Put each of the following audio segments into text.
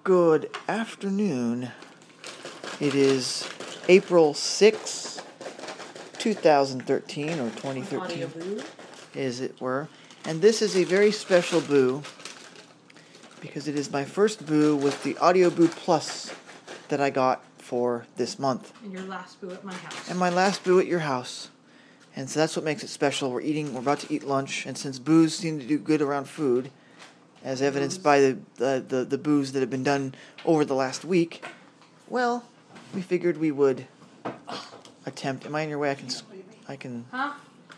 Good afternoon. It is April 6, 2013, or 2013, as it were. And this is a very special boo, because it is my first boo with the Audio Boo Plus that I got for this month. And your last boo at my house. And my last boo at your house. And so that's what makes it special. We're about to eat lunch, and since boos seem to do good around food, as evidenced by the boos that have been done over the last week, well, we figured we would attempt. Am I in your way? I can. Huh?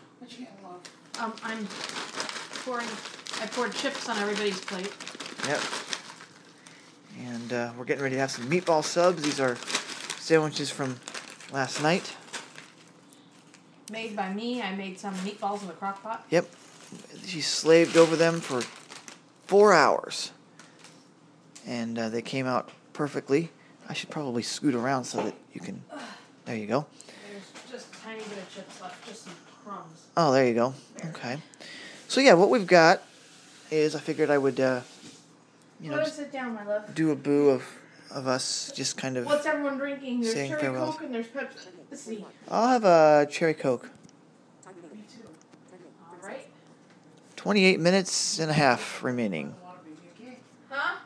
I poured chips on everybody's plate. Yep. And we're getting ready to have some meatball subs. These are sandwiches from last night. Made by me. I made some meatballs in the crock pot. Yep. She slaved over them for 4 hours. And they came out perfectly. I should probably scoot around so that you can... There you go. There's just a tiny bit of chips left. Just some crumbs. Oh, there you go. Okay. So, yeah, what we've got is I figured I would, Sit down, my love. do a boo of us just kind of... What's everyone drinking? There's saying cherry farewells. Coke and there's Pepsi. Let's see. I'll have a cherry Coke. Me too. All right. 28 minutes and a half remaining. Huh?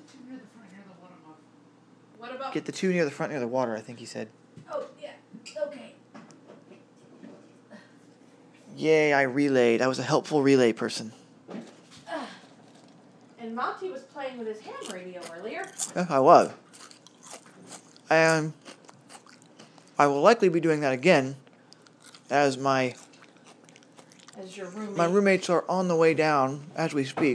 What about... Get the two near the front near the water, I think he said. Oh, yeah. Okay. Yay, I relayed. I was a helpful relay person. And Monty was playing with his ham radio earlier. Yeah, I was. And I will likely be doing that again, as my As your roommate. my roommates are on the way down as we speak.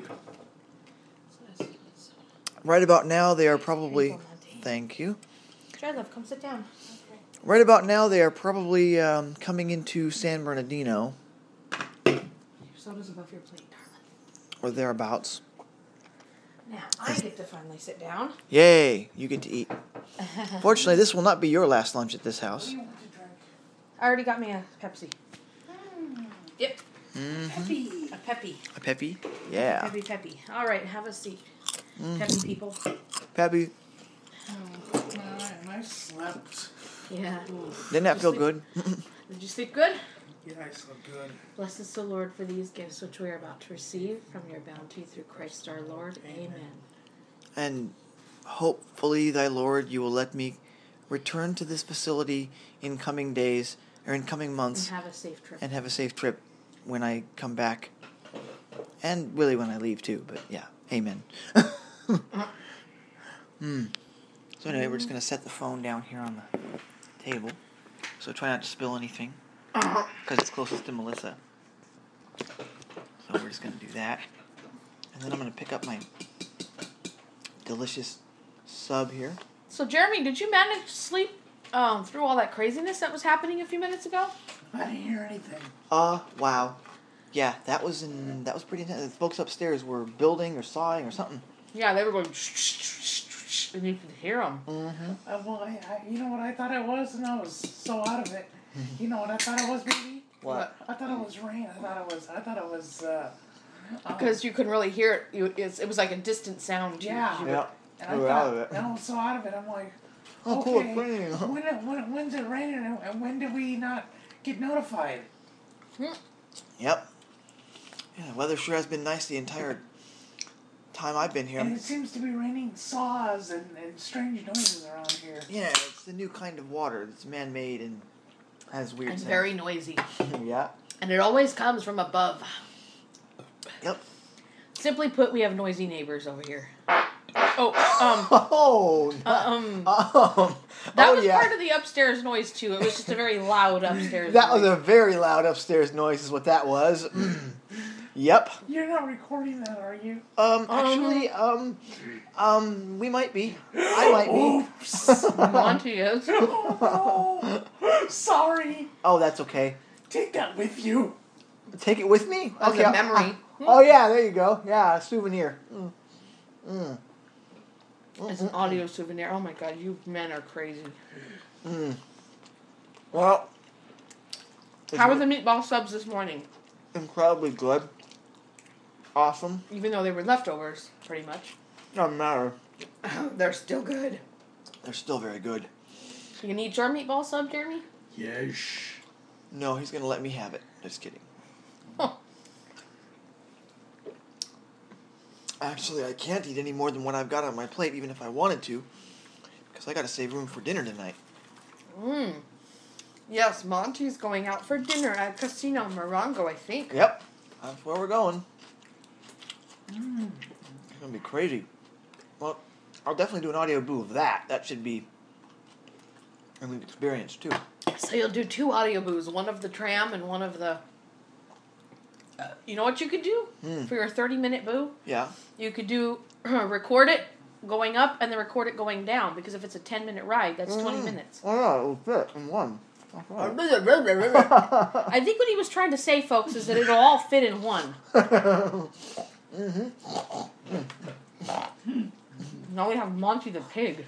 Right about now, they are probably... Thank you. Try, love, come sit down. Okay. Right about now, they are probably coming into San Bernardino, Your soda's above your plate, darling. or thereabouts. Now, I get to finally sit down. Yay, you get to eat. Fortunately, this will not be your last lunch at this house. What do you want to drink? I already got me a Pepsi. Yep. Mm-hmm. A Peppy. A Peppy? Yeah. Peppy. All right, have a seat. Peppy people. Peppy. And I slept. Yeah. Didn't that feel good? Did you sleep good? Yeah, I slept good. Bless us, the Lord, for these gifts which we are about to receive from your bounty through Christ our Lord. Amen. And hopefully, thy Lord, you will let me return to this facility in coming days, or in coming months. And have a safe trip. And have a safe trip when I come back. And really when I leave, too. But yeah, amen. So anyway, we're just going to set the phone down here on the table. So try not to spill anything. Because it's closest to Melissa. So we're just going to do that. And then I'm going to pick up my delicious sub here. So, Jeremy, did you manage to sleep through all that craziness that was happening a few minutes ago? I didn't hear anything. Wow. Yeah, that was pretty intense. The folks upstairs were building or sawing or something. Yeah, they were going shh, and you could hear them. Mm-hmm. Well, you know what I thought it was, and I was so out of it. You know what I thought it was, baby? What? I thought it was rain. I thought it was. Because you couldn't really hear it. It was like a distant sound. Yeah. Yeah. And I We were thought, out of it. and I was so out of it. I'm like, Oh, okay, cool, it's raining. when's it raining, and when did we not get notified? Yep. Yeah, the weather sure has been nice the entire time I've been here. And it seems to be raining saws and strange noises around here. Yeah, it's the new kind of water that's man-made and has weird And sounds. very noisy. Yeah. And it always comes from above. Yep. Simply put, we have noisy neighbors over here. Oh, That was part of the upstairs noise, too. It was just a very loud upstairs That noise. was a very loud upstairs noise is what that was. Yep. You're not recording that, are you? Actually, we might be. I might be. Oops. Monty is. Oh, no. Sorry. Oh, that's okay. Take that with you. Take it with me? As a memory. Oh, yeah, there you go. Yeah, a souvenir. It's an audio souvenir. Oh, my God. You men are crazy. Well. How were the meatball subs this morning? Incredibly good. Awesome. Even though they were leftovers, pretty much. Doesn't matter. They're still good. They're still very good. You need your meatball sub, Jeremy? Yes. No, he's going to let me have it. Just kidding. Huh. Actually, I can't eat any more than what I've got on my plate, even if I wanted to, because I got to save room for dinner tonight. Yes, Monty's going out for dinner at Casino Morongo, I think. Yep, that's where we're going. It's going to be crazy. Well, I'll definitely do an audio boo of that. That should be a new experience, too. So you'll do 2 audio boos, one of the tram and one of the... you know what you could do for your 30-minute boo? Yeah. You could do record it going up and then record it going down, because if it's a 10-minute ride, that's 20 minutes. Oh, yeah, it'll fit in one. I think what he was trying to say, folks, is that it'll all fit in one. Now we have Monty the pig.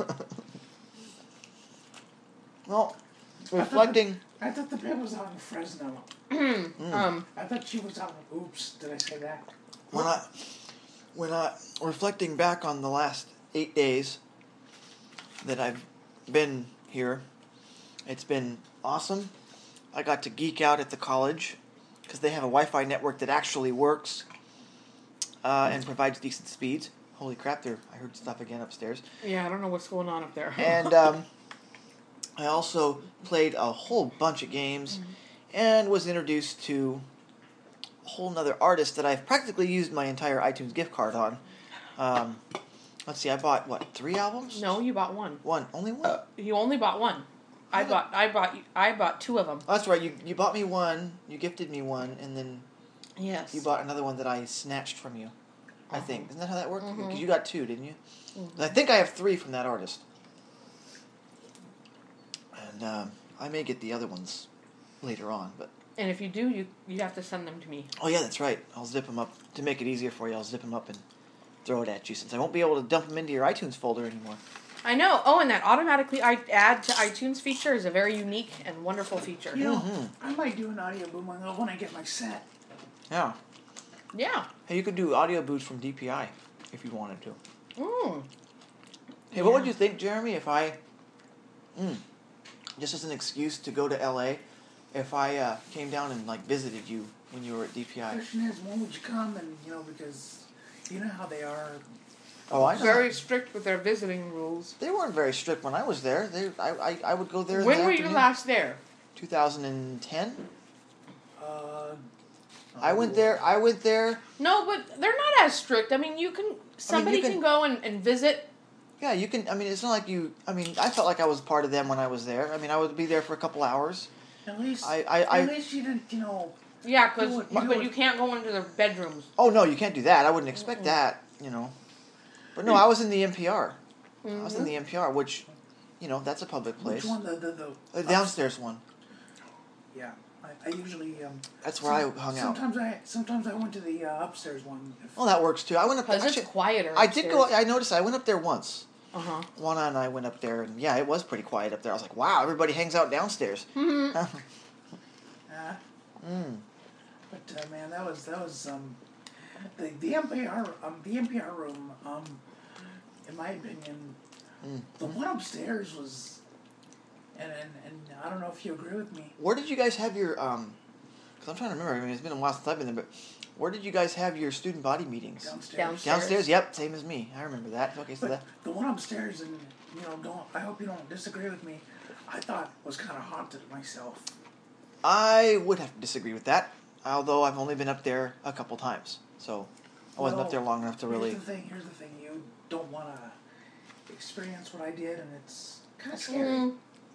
Well, reflecting... I thought the pig was out in Fresno. I thought she was out in... Oops, did I say that? When I reflecting back on the last 8 days that I've been here, it's been awesome. I got to geek out at the college because they have a Wi-Fi network that actually works and provides decent speeds. Holy crap! I heard stuff again upstairs. Yeah, I don't know what's going on up there. And I also played a whole bunch of games and was introduced to a whole nother artist that I've practically used my entire iTunes gift card on. Let's see, I bought, 3 albums? No, you bought one. One. Only one? You only bought one. I bought 2 of them. Oh, that's right. You bought me one, you gifted me one, and then Yes. you bought another one that I snatched from you. I think. Isn't that how that worked? Because you got 2, didn't you? I think I have 3 from that artist. And I may get the other ones later on, but... And if you do, you have to send them to me. Oh, yeah, that's right. I'll zip them up. To make it easier for you, I'll zip them up and throw it at you, since I won't be able to dump them into your iTunes folder anymore. I know. Oh, and that automatically add to iTunes feature is a very unique and wonderful feature. You know, I might do an audio boom when I get my set. Yeah. Yeah. Hey, you could do audio boosts from DPI if you wanted to. Hey, Yeah. what would you think, Jeremy, if I... just as an excuse to go to LA, if I came down and, visited you when you were at The DPI? question is, when would you come? And, because you know how they are. Oh, I know. Very strict with their visiting rules. They weren't very strict when I was there. I would go there in When the were you afternoon. last there? 2010? I I went there. No, but they're not as strict. I mean, somebody can go and visit. Yeah, you can. I mean, it's not like you. I mean, I felt like I was part of them when I was there. I mean, I would be there for a couple hours. At least, at least you didn't, Yeah, but you can't go into their bedrooms. Oh no, you can't do that. I wouldn't expect that. But no, I was in the NPR. I was in the NPR, which, that's a public place. Which one? The downstairs one. Yeah, I usually. That's where I hung out. Sometimes I went to the upstairs one. Well, that works too. I went up there. Because it's quieter. I did go. I noticed. I went up there once. Uh-huh. And I went up there, and yeah, it was pretty quiet up there. I was like, wow, everybody hangs out downstairs. But man, that was the NPR room. In my opinion, the one upstairs was, and I don't know if you agree with me. Where did you guys have your Because I'm trying to remember. I mean, it's been a while since I've been there, but where did you guys have your student body meetings? Downstairs. Yep, same as me. I remember that. Okay, so But the one upstairs, and I hope you don't disagree with me. I thought was kind of haunted myself. I would have to disagree with that, although I've only been up there a couple times, so I wasn't up there long enough to really... Here's the thing. You don't want to experience what I did, and it's kind of scary.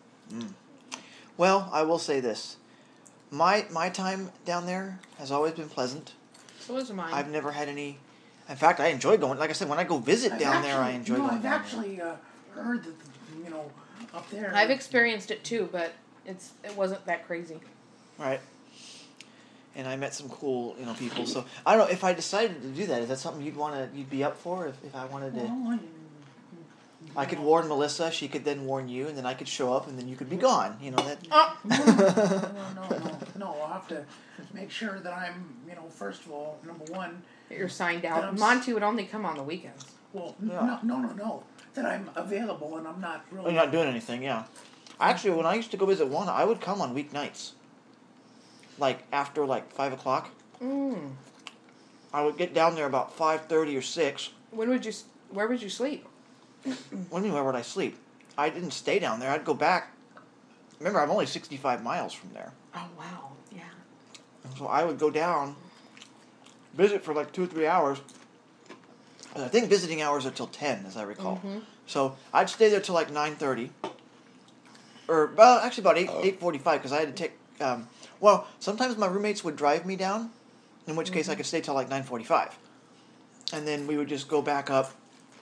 Well, I will say this. My time down there has always been pleasant. So was mine. I've never had any... In fact, I enjoy going... Like I said, when I go visit down there, I enjoy going I've down actually heard that, up there... I've experienced it too, but it wasn't that crazy. Right. And I met some cool, people. So I don't know if I decided to do that. Is that something you'd be up for if I wanted to? Well, I could warn Melissa. She could then warn you, and then I could show up, and then you could be gone. That. No. I'll have to make sure that I'm, first of all, number one. You're signed out. Monty would only come on the weekends. Well, Yeah. no. That I'm available and I'm not really. You're not doing anything, yeah. Actually, when I used to go visit Juana, I would come on weeknights. Like, after, 5 o'clock. Mm. I would get down there about 5:30 or 6. Where would you sleep? What do you mean, where would I sleep? I didn't stay down there. I'd go back. Remember, I'm only 65 miles from there. Oh, wow. Yeah. And so I would go down, visit for 2 or 3 hours. And I think visiting hours are till 10, as I recall. Mm-hmm. So I'd stay there till 9:30. Or, well, actually about 8:45, because I had to take... well, sometimes my roommates would drive me down, in which case I could stay till 9:45. And then we would just go back up,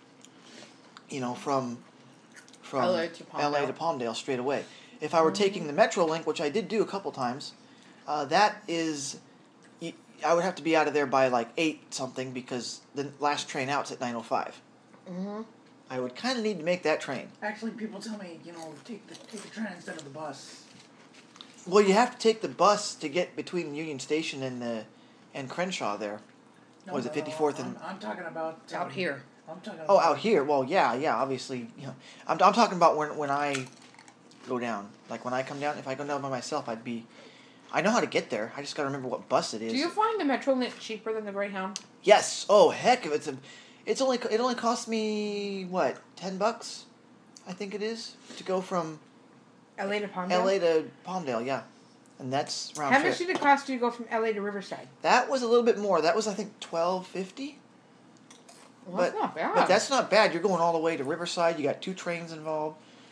from LA to LA to Palmdale straight away. If I were taking the Metrolink, which I did do a couple times, that is... I would have to be out of there by 8 something, because the last train out's at 9:05. Mm-hmm. I would kind of need to make that train. Actually, people tell me, take the train instead of the bus. Well, you have to take the bus to get between Union Station and Crenshaw there. No, Was it 54th and... I'm talking about Out here. I'm talking. Oh, about, out here. Well, yeah, obviously. I'm talking about when I go down. Like, when I come down, if I go down by myself, I know how to get there. I just got to remember what bus it is. Do you find the Metrolink cheaper than the Greyhound? Yes. Oh, heck, if it only cost me what, $10? I think it is to go from LA to Palmdale? LA to Palmdale, yeah. And that's round How trip. much did it cost you to go from LA to Riverside? That was a little bit more. That was, I think, $12.50. Well, that's not bad. But that's not bad. You're going all the way to Riverside. You got 2 trains involved.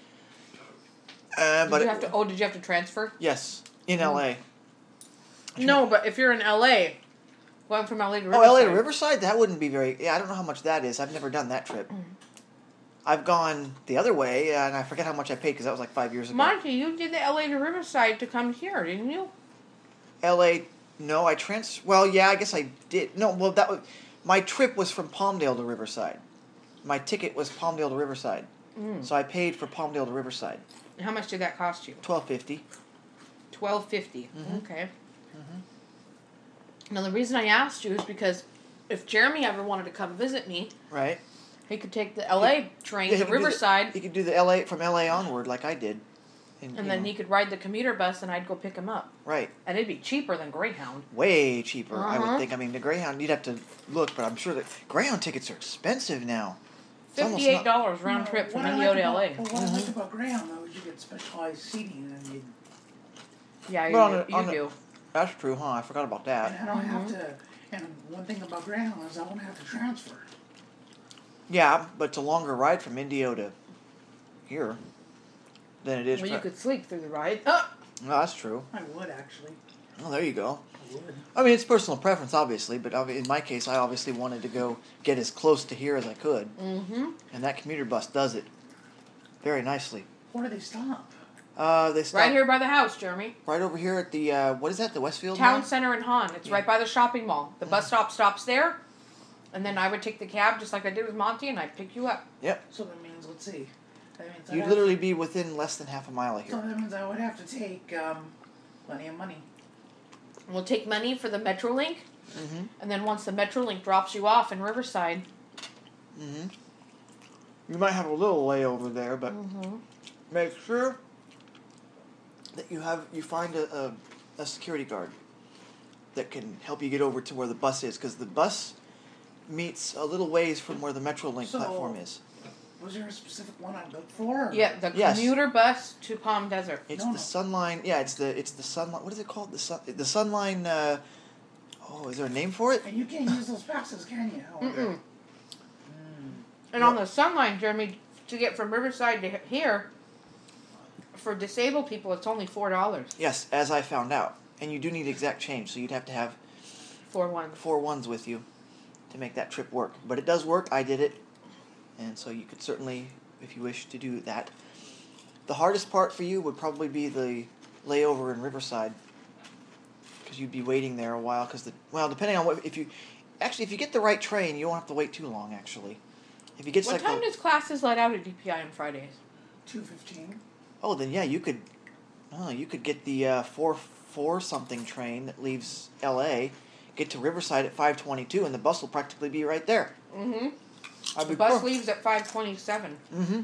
Did you have to transfer? Yes, in LA. No, but if you're in LA, going from LA to Riverside. Oh, LA to Riverside? That wouldn't be very... Yeah, I don't know how much that is. I've never done that trip. I've gone the other way, and I forget how much I paid, because that was 5 years ago. Monty, you did the LA to Riverside to come here, didn't you? LA... No, Well, yeah, I guess I did. No, well, that was... My trip was from Palmdale to Riverside. My ticket was Palmdale to Riverside. So I paid for Palmdale to Riverside. How much did that cost you? $12.50. $12.50. Okay. Now the reason I asked you is because if Jeremy ever wanted to come visit me, Right. he could take the LA train Yeah, he to could do the- Riverside, He could do the LA from LA onward, like I did. and then he could ride the commuter bus, and I'd go pick him up, Right. and it'd be cheaper than Greyhound. Way cheaper, I would Uh-huh. think. I mean, the Greyhound, you'd have to look, but I'm sure that Greyhound tickets are expensive now. It's almost $58 round trip from what I Indio like to about- LA. Well, what I like about Greyhound though is you get specialized seating, and Yeah, Well, you do. That's true, huh? I forgot about that. I don't have to. And one thing about Greyhound is I won't have to transfer. Yeah, but it's a longer ride from Indio to here than it is. Well, you could sleep through the ride. No, that's true. I would actually. Oh, there you go. I would. I mean, it's personal preference, obviously, but in my case, I obviously wanted to go get as close to here as I could, Mm-hmm. and that commuter bus does it very nicely. Where do they stop? They stop Right here by the house, Jeremy. right over here at the what is that? The Westfield Town Mall? Center in Hahn. It's right by the shopping mall. The bus stop stops there, and then I would take the cab just like I did with Monty, and I'd pick you up. Yep. So that means, let's see. That means You'd literally be within less than half a mile of So here. that means I would have to take plenty of money. We'll take money for the Metrolink, Mm-hmm. and then once the Metrolink drops you off in Riverside, Mm-hmm. You might have a little layover there, but make sure that you find a security guard that can help you get over to where the bus is, because the bus meets a little ways from where the Metrolink So- platform is. Was there a specific one I'd look for? or- yeah, the Yes. commuter bus to Palm Desert. It's No, the no. Sunline. Yeah, it's the Sunline. What is it called? The Sunline. Oh, is there a name for it? And you can't use those passes, can you? Or- Mm-mm. And on the Sunline, Jeremy, to get from Riverside to here, for disabled people, it's only $4. Yes, as I found out, and you do need exact change, so you'd have to have 4-1. 4 ones with you to make that trip work. But it does work. I did it, and so you could certainly, if you wish to do that. The hardest part for you would probably be the layover in Riverside, because you'd be waiting there a while. Depending on if you get the right train, you won't have to wait too long. Actually, if you get What time does classes let out at DPI on Fridays? 2:15. Oh, then yeah, you could get the 4 something train that leaves L.A., get to Riverside at 5:22, and the bus will practically be right there. Mm-hmm. I'd The be bus poor. leaves at 5:27. Mm-hmm.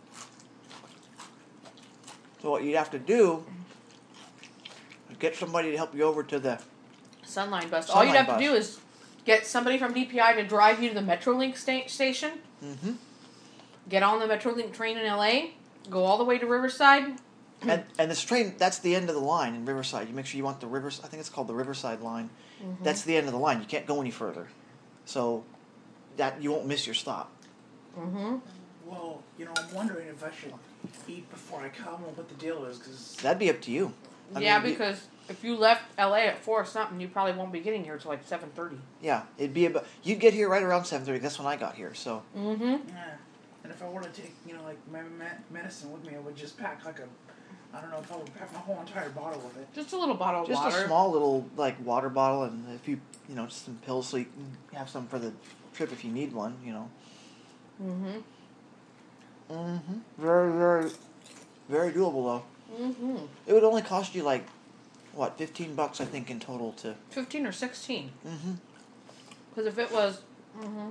So what you'd have to do is get somebody to help you over to the... Sunline bus. All you'd have Sunline to do bus. is get somebody from DPI to drive you to the Metrolink station. Mm-hmm. Get on the Metrolink train in LA. Go all the way to Riverside. And this train, that's the end of the line in Riverside. You make sure you want the Rivers. I think it's called the Riverside line. Mm-hmm. That's the end of the line. You can't go any further. So that you won't miss your stop. Mm-hmm. Well, I'm wondering if I should eat before I come or what the deal is, because... That'd be up to you. I Yeah, mean, because if you left LA at 4 or something, you probably won't be getting here till like 7:30. Yeah, it'd be about... You'd get here right around 7:30. That's when I got here, so... Mm-hmm. Yeah. And if I were to take, like, my medicine with me, I would just pack, like, I don't know if I would pack a whole entire bottle of it. Just a little bottle of Just water. a small little, like, water bottle, and if you, just some pills so you can have some for the trip if you need one, Mm-hmm. Mm-hmm. Very, very, very doable, though. Mm-hmm. It would only cost you, like, what, $15, I think, in total to... 15 or 16. Mm-hmm. Because if it was... Mm-hmm.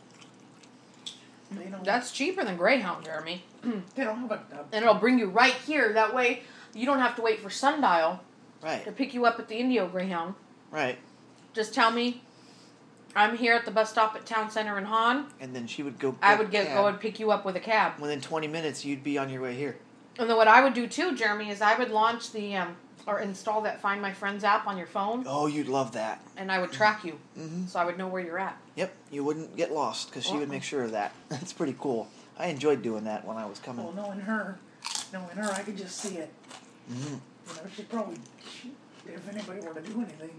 They don't, That's cheaper than Greyhound, Jeremy. they don't have a... And it'll bring you right here. That way, you don't have to wait for Sundial Right, to pick you up at the Indio Greyhound. right. Just tell me, I'm here at the bus stop at Town Center in Hahn. And then she would go... I would a go cab. and pick you up with a cab. Within 20 minutes, you'd be on your way here. And then what I would do too, Jeremy, is I would launch the or install that Find My Friends app on your phone, Oh, you'd love that. and I would track you, Mm-hmm. so I would know where you're at. Yep, you wouldn't get lost, because she would make sure of that. That's pretty cool. I enjoyed doing that when I was coming. Well, knowing her, I could just see it. Mm-hmm. She'd probably... if anybody were to do anything...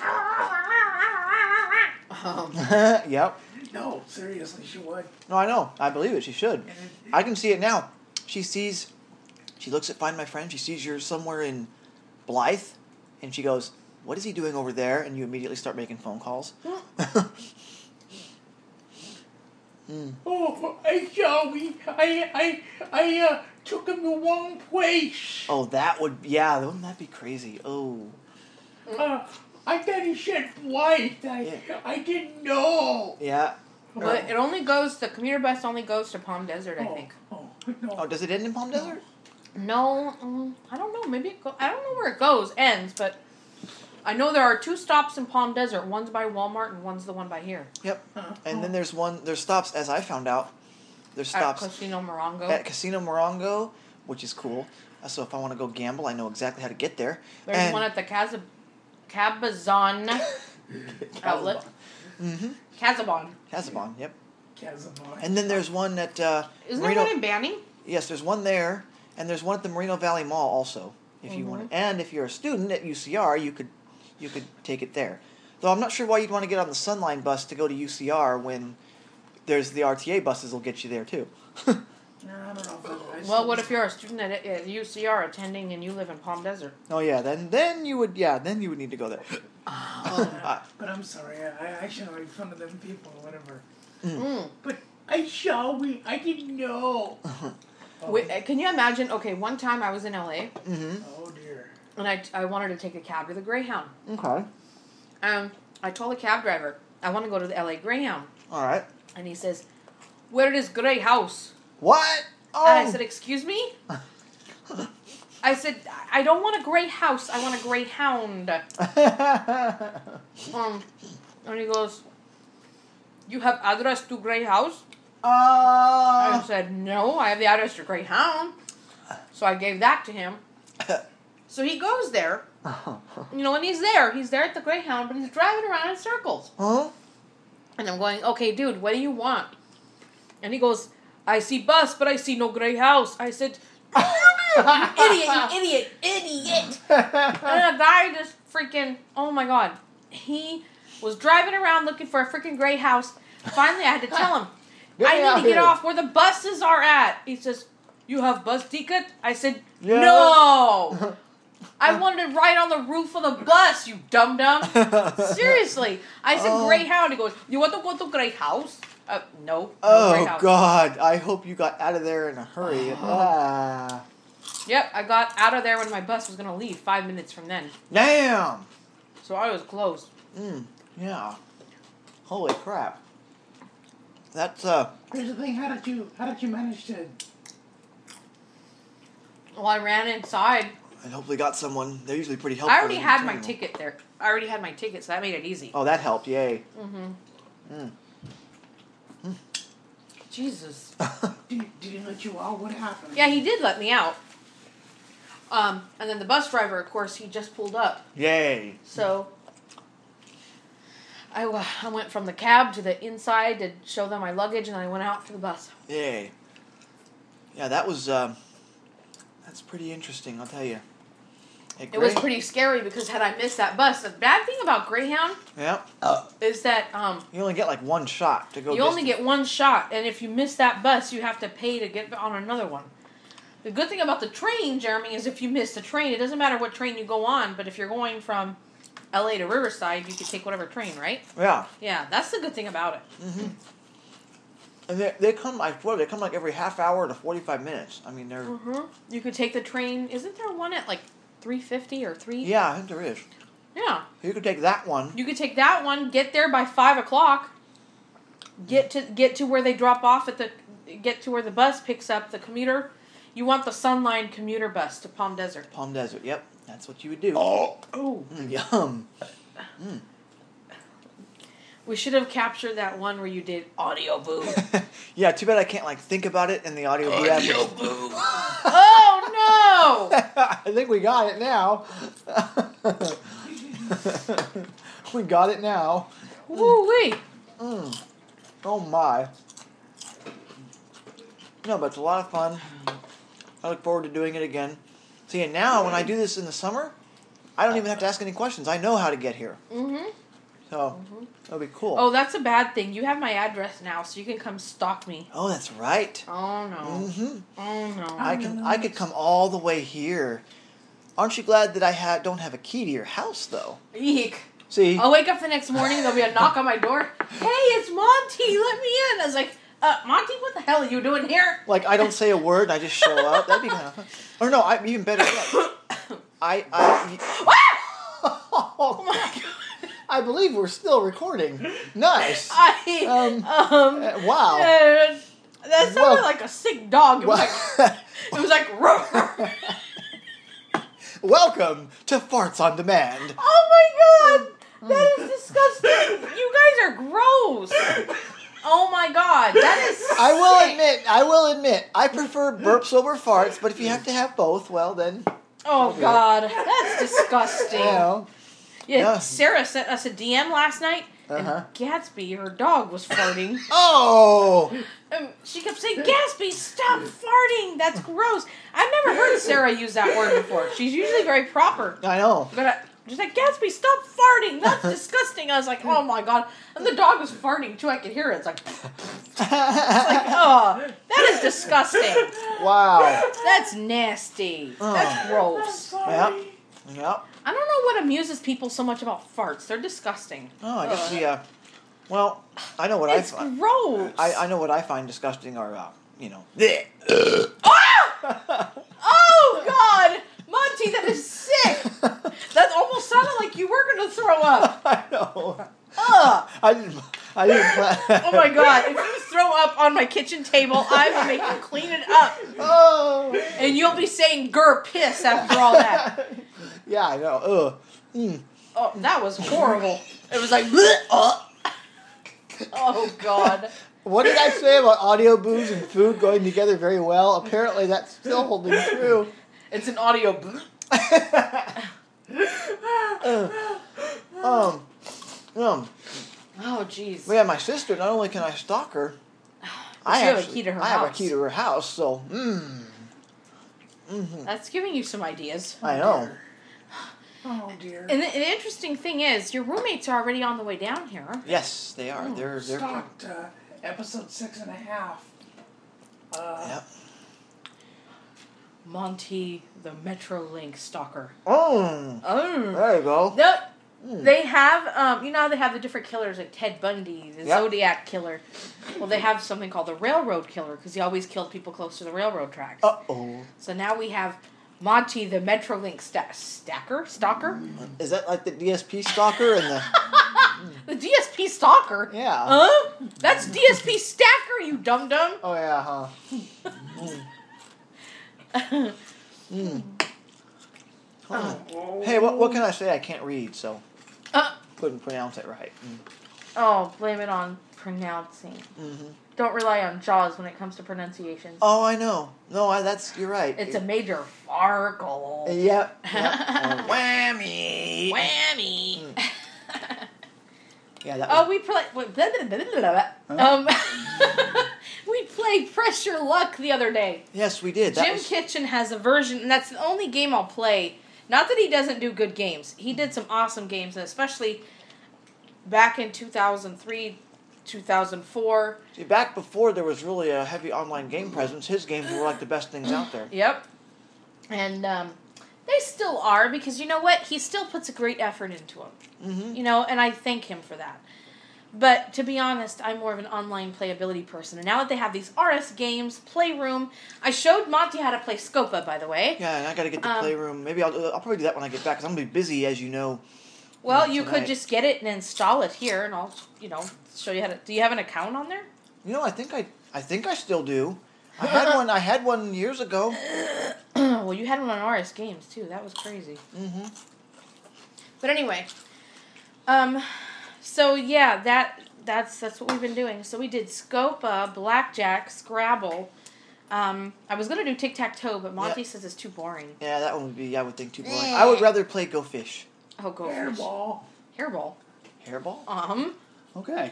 Yep. No, seriously, she would. No, I know. I believe it. She should. And I can see it now. She looks at Find My Friend. She sees you're somewhere in Blythe, and she goes, "What is he doing over there?" And you immediately start making phone calls. Oh, I took him the wrong place. Oh, wouldn't that be crazy? Oh. I thought he said white. I didn't know. Yeah. But it only goes. The commuter bus only goes to Palm Desert, I think. No. Oh, does it end in Palm Desert? No, I don't know. Maybe I don't know where it goes. Ends, but I know there are 2 stops in Palm Desert. One's by Walmart and one's the one by here. Yep. And then there's stops, as I found out, there's stops At Casino Morongo. at Casino Morongo, which is cool. So if I want to go gamble, I know exactly how to get there. There's one at the Cabazon outlet. Mm-hmm. Casabon. Yep. Casablanca. And then there's one at Isn't Merino. there one in Banning? Yes, there's one there, and there's one at the Moreno Valley Mall also. If you want, and if you're a student at UCR, you could take it there. Though I'm not sure why you'd want to get on the Sunline bus to go to UCR when there's the RTA buses will get you there too. I don't know. Well, what if you're a student at UCR attending and you live in Palm Desert? Oh yeah, then you would need to go there. But I'm sorry, I shouldn't make fun of them people or whatever. Mm. But I didn't know. Wait, can you imagine? Okay, one time I was in LA Mm-hmm. Oh dear. and I wanted to take a cab to the Greyhound. Okay. I told the cab driver I want to go to the LA Greyhound, All right. and he says, "Where is Grey House?" What? Oh. And I said, "Excuse me." I said, "I don't want a gray house. I want a Greyhound." And he goes, "You have address to Grey House?" I said, "No, I have the address to Greyhound." So I gave that to him. So he goes there, and he's there at the Greyhound, but he's driving around in circles. Huh? And I'm going, "Okay, dude, what do you want?" And he goes, "I see bus, but I see no Grey House." I said, you idiot. And the guy just freaking, oh my God. He was driving around looking for a freaking Grey House. Finally, I had to tell him, I need to get off where the buses are at. He says, "You have bus ticket?" I said, Yeah. "No. I wanted to ride on the roof of the bus, you dum-dum." Seriously. I said, "Greyhound." He goes, "You want to go to Grey House?" No. Grey Oh House. God! I hope you got out of there in a hurry. Yep, I got out of there when my bus was going to leave 5 minutes from then. Damn. So I was close. Yeah. Holy crap. That's Here's the thing. How did you manage to? Well, I ran inside. and hopefully got someone. They're usually pretty helpful. I already in had my training. ticket there. I already had my ticket, so that made it easy. Oh, that helped. Yay. Jesus. Did he let you out? What happened? Yeah, he did let me out. And then the bus driver, of course, he just pulled up. Yay. So I went from the cab to the inside to show them my luggage, and then I went out for the bus. Yay. Yeah, that was. That's pretty interesting. I'll tell you. Hey, It was pretty scary because had I missed that bus, the bad thing about Greyhound Yeah. is that You only get like one shot to go. you only get one shot, and if you miss that bus, you have to pay to get on another one. The good thing about the train, Jeremy, is if you miss the train, it doesn't matter what train you go on, but if you're going from LA to Riverside, you can take whatever train, right? Yeah. Yeah, that's the good thing about it. And they come. I swear they come like every half hour to 45 minutes. I mean they're. You could take the train. Isn't there one at like 3:50 or 3? Yeah, I think there is. Yeah. You could take that one. You could take that one. Get there by 5:00. Get to where they drop off at the. Get to where the bus picks up the commuter. You want the Sunline commuter bus to Palm Desert. Palm Desert. Yep, that's what you would do. Oh. Yum. We should have captured that one where you did audio boo. Yeah, too bad I can't like think about it in the audio boo app. Boo. Oh no! I think we got it now. We got it now. Woo wee. Oh my. No, but it's a lot of fun. I look forward to doing it again. See, and now when I do this in the summer, I don't even have to ask any questions. I know how to get here. So, that'll be cool. Oh, that's a bad thing. You have my address now, so you can come stalk me. Oh, that's right. Oh no. Oh no. I could come all the way here. Aren't you glad that I don't have a key to your house though? Eek. See? I'll wake up the next morning, there'll be a knock on my door. Hey, it's Monty, let me in. I was like, Monty, what the hell are you doing here? Like I don't say a word, I just show up. That'd be kind of fun. Or no, even better yet. Oh my god. I believe we're still recording. Nice. Wow. That sounded like a sick dog. It was like Welcome to Farts on Demand. Oh my god! That is disgusting. You guys are gross. Oh my god, that is sick. I will admit, I prefer burps over farts, but if you have to have both, well then. Oh god, that's disgusting. Yeah. Sarah sent us a DM last night, and Gatsby, her dog, was farting. Oh! She kept saying, Gatsby, stop farting! That's gross. I've never heard Sarah use that word before. She's usually very proper. I know. But she's like, Gatsby, stop farting! That's disgusting. I was like, oh my god. And the dog was farting too. I could hear it. It's like, oh, that is disgusting. Wow. That's nasty. That's gross. Yep. I don't know what amuses people so much about farts. They're disgusting. Oh, I guess well, I know what It's gross. I know what I find disgusting are, Oh, God! Monty, that is sick! That almost sounded like you were going to throw up. I know. Ugh. I didn't Oh my god, if you throw up on my kitchen table, I will make you clean it up. Oh. And you'll be saying "grr piss" after all that. Yeah, I know. Oh, that was horrible. It was like, oh god. What did I say about audio booze and food going together very well? Apparently that's still holding true. It's an audio Oh jeez. Well, yeah, my sister, not only can I stalk her, I have a key to her house. I have a key to her house, so, That's giving you some ideas. I know. Oh dear. And the interesting thing is, your roommates are already on the way down here, aren't they? Yes, they are. They're Stalked, episode 6.5. Yep. Monty, the Metrolink stalker. Oh. There you go. They have, you know how they have the different killers, like Ted Bundy, the Zodiac killer. Well, they have something called the Railroad Killer, because he always killed people close to the railroad tracks. Uh-oh. So now we have Monty, the Metrolink stalker? Is that like the DSP stalker and the... The DSP Stalker? Yeah. Huh? That's DSP Stacker, you dum-dum. Oh, yeah, huh? Oh. Hey, what can I say? I can't read, so couldn't pronounce it right. Oh, blame it on pronouncing. Mm-hmm. Don't rely on Jaws when it comes to pronunciations. Oh, I know. No, you're right. It's a major farkle. Yep. Whammy. Whammy. Yeah, that was... Oh, we play. We played Pressure Luck the other day. Yes, we did. Jim Kitchen has a version, and that's the only game I'll play. Not that he doesn't do good games. He did some awesome games, and especially back in 2003, 2004. See, back before there was really a heavy online game presence, his games were like the best things out there. Yep. And they still are, because you know what? He still puts a great effort into them. Mm-hmm. You know, and I thank him for that. But to be honest, I'm more of an online playability person. And now that they have these RS games, Playroom, I showed Monty how to play Scopa, by the way. Yeah, and I got to get the Playroom. Maybe I'll probably do that when I get back, because I'm going to be busy, as you know. Well, you could just get it and install it here, and I'll, show you how to... Do you have an account on there? You know, I think I still do. I had one years ago. Well, you had one on RS Games, too. That was crazy. Mm-hmm. But anyway, so yeah, that's what we've been doing. So we did Scopa, Blackjack, Scrabble. I was gonna do Tic-Tac-Toe, but Monty says it's too boring. Yeah, that one would be, I would think, too boring. I would rather play Go Fish. Oh, Go Fish. Hairball. Hairball. Hairball? Okay.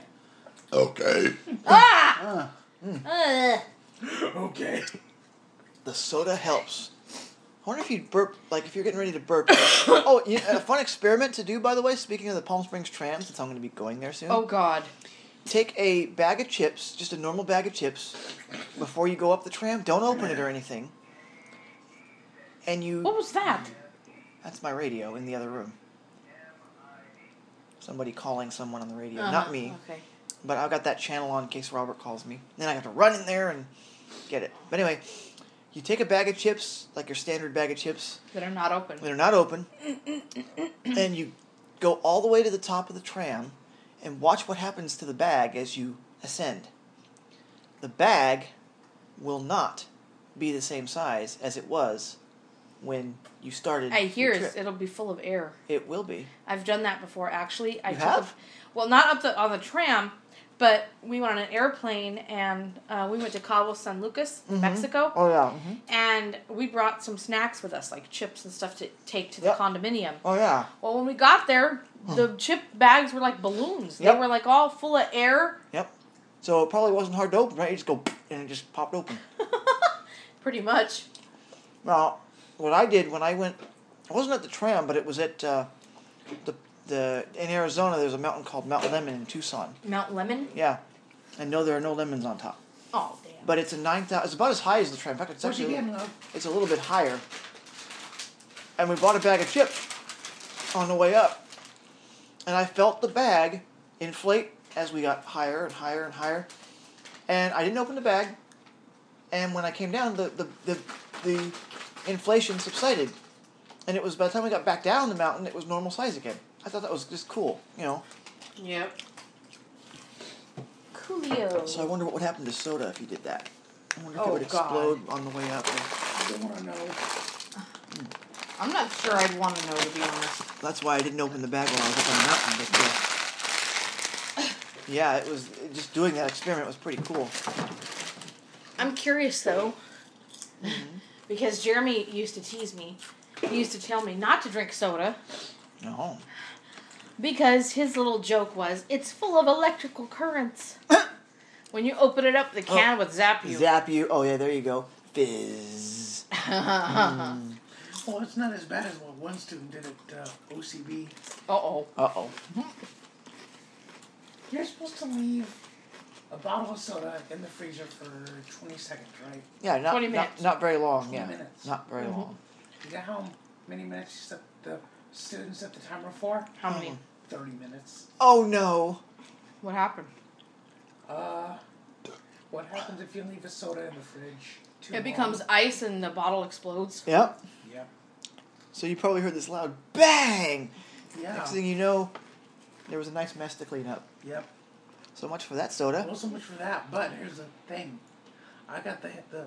Ah! Okay. The soda helps. I wonder if you'd burp, like if you're getting ready to burp. Oh, a fun experiment to do, by the way, speaking of the Palm Springs tram, since I'm going to be going there soon. Oh, God. Take a bag of chips, just a normal bag of chips, before you go up the tram. Don't open it or anything. And you... What was that? That's my radio in the other room. Somebody calling someone on the radio. Not me. Okay. But I've got that channel on in case Robert calls me. Then I have to run in there and get it. But anyway, you take a bag of chips, like your standard bag of chips. That are not open. That are not open. And you go all the way to the top of the tram and watch what happens to the bag as you ascend. The bag will not be the same size as it was when you started. I hear your trip. it'll be full of air. It will be. I've done that before, actually. You have? Well, not on the tram, but we went on an airplane, and we went to Cabo San Lucas, Mexico. Oh, yeah. Mm-hmm. And we brought some snacks with us, like chips and stuff to take to the condominium. Oh, yeah. Well, when we got there, the chip bags were like balloons. Yep. They were like all full of air. Yep. So it probably wasn't hard to open, right? You just go, and it just popped open. Pretty much. Now, what I did when I went, I wasn't at the tram, but it was at in Arizona. There's a mountain called Mount Lemon in Tucson. Mount Lemon? Yeah, and no, there are no lemons on top. Oh, damn. But it's a 9,000. It's about as high as the tram. In fact, it's What'd you actually get, it's a little bit higher. And we bought a bag of chips on the way up, and I felt the bag inflate as we got higher and higher and higher. And I didn't open the bag, and when I came down, the inflation subsided. And it was, by the time we got back down the mountain, it was normal size again. I thought that was just cool, Yep. Coolio. So I wonder what would happen to soda if you did that. I wonder if Oh, it would explode on the way up. I don't want to know. I'm not sure I'd want to know, to be honest. That's why I didn't open the bag while I was up on the mountain. But yeah, it was just doing that experiment was pretty cool. I'm curious, though, because Jeremy used to tease me. He used to tell me not to drink soda. No. Because his little joke was, it's full of electrical currents. When you open it up, the can would zap you. Zap you. Oh, yeah, there you go. Fizz. Well, it's not as bad as what one student did at OCB. Uh-oh. Uh-oh. You're supposed to leave a bottle of soda in the freezer for 20 seconds, right? Yeah, 20 minutes. Not very long, 20 yeah. minutes. Not very long. You know how many minutes you set the students set the timer for? How many? 30 minutes. Oh, no. What happened? What happens if you leave a soda in the fridge too It long? becomes ice and the bottle explodes. Yep. Yep. So you probably heard this loud bang. Yeah. Next thing you know, There was a nice mess to clean up. Yep. So much for that soda. Well, so much for that. But here's the thing. I got the